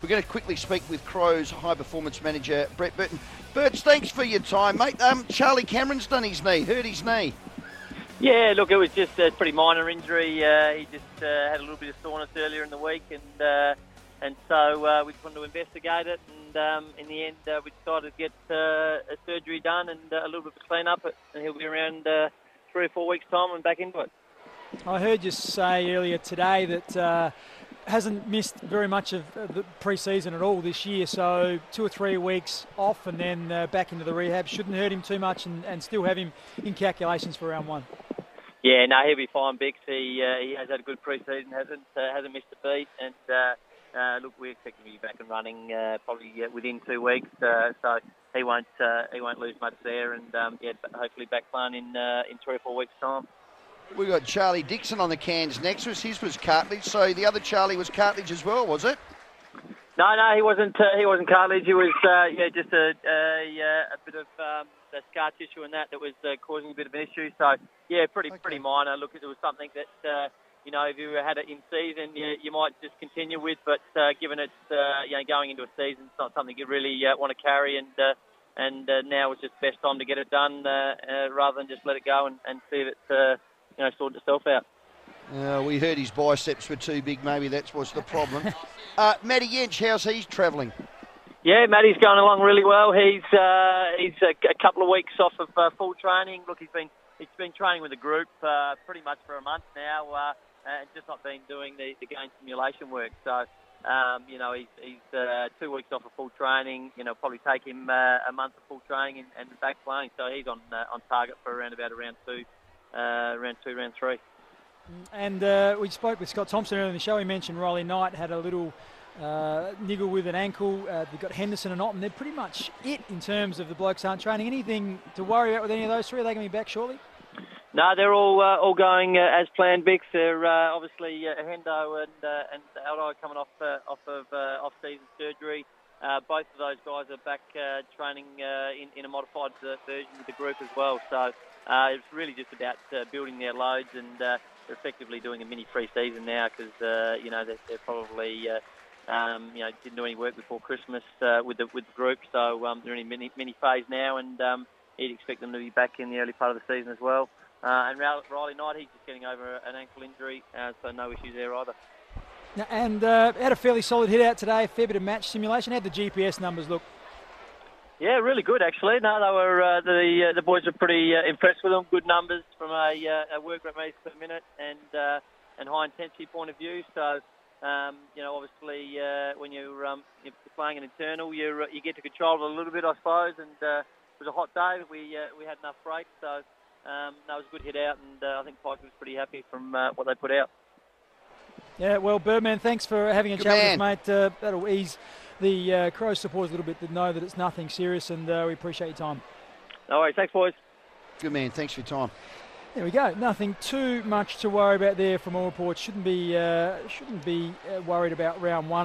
We're going to quickly speak with Crows high performance manager Brett Burton. Berts, thanks for your time, mate. Charlie Cameron's done his knee, hurt his knee. Yeah, look, it was just a pretty minor injury. He just had a little bit of soreness earlier in the week, and so we just wanted to investigate it. And in the end, we decided to get a surgery done and a little bit of a clean up, and he'll be around 3 or 4 weeks' time and back into it. I heard you say earlier today that hasn't missed very much of the pre-season at all this year, so 2 or 3 weeks off and then back into the rehab shouldn't hurt him too much, and still have him in calculations for round 1. Yeah, no, he'll be fine, Bix. He has had a good pre-season, hasn't missed a beat, and look, we expect him to be back and running probably within 2 weeks, so he won't lose much there, and hopefully back playing in 3 or 4 weeks' time. We've got Charlie Dixon on the Cairns next. His was cartilage, so the other Charlie was cartilage as well, was it? No, he wasn't. He wasn't cartilage. He was just a bit of the scar tissue and that was causing a bit of an issue. So pretty minor. Look, it was something that if you had it in season, you might just continue with. But given it's going into a season, it's not something you really want to carry. And now it's just the best time to get it done rather than just let it go and see if it sort itself out. We heard his biceps were too big. Maybe that was the problem. Matty Yench, how's he travelling? Yeah, Matty's going along really well. He's a couple of weeks off of full training. Look, he's been training with the group pretty much for a month now, and just not been doing the game simulation work. So, he's 2 weeks off of full training. Probably take him a month of full training and back playing. So he's on target for around round 2, round 3. And we spoke with Scott Thompson earlier in the show. He mentioned Riley Knight had a little niggle with an ankle. They've got Henderson and Otten. They're pretty much it in terms of the blokes aren't training. Anything to worry about with any of those three? Are they going to be back shortly? No, they're all going as planned, Bix. They're obviously Hendo and Aldo coming off of off-season surgery. Both of those guys are back training in a modified version with the group as well. So it's really just about building their loads, and they're effectively doing a mini pre-season now because they're probably didn't do any work before Christmas with the group. So they're in a mini phase now, and you'd expect them to be back in the early part of the season as well. And Riley Knight, he's just getting over an ankle injury, so no issues there either. And had a fairly solid hit out today, a fair bit of match simulation. How'd the GPS numbers look? Yeah, really good actually. No, they were the boys were pretty impressed with them. Good numbers from a work rate meters per minute and high intensity point of view. So obviously when you're playing an internal, you get to control it a little bit, I suppose. And it was a hot day. We had enough breaks, so that was a good hit out, and I think Pike was pretty happy from what they put out. Yeah, well, Birdman, thanks for having a chat with us, mate. That'll ease the Crows supporters a little bit to know that it's nothing serious, and we appreciate your time. No worries. Thanks, boys. Good man. Thanks for your time. There we go. Nothing too much to worry about there from all reports. Shouldn't be worried about round 1.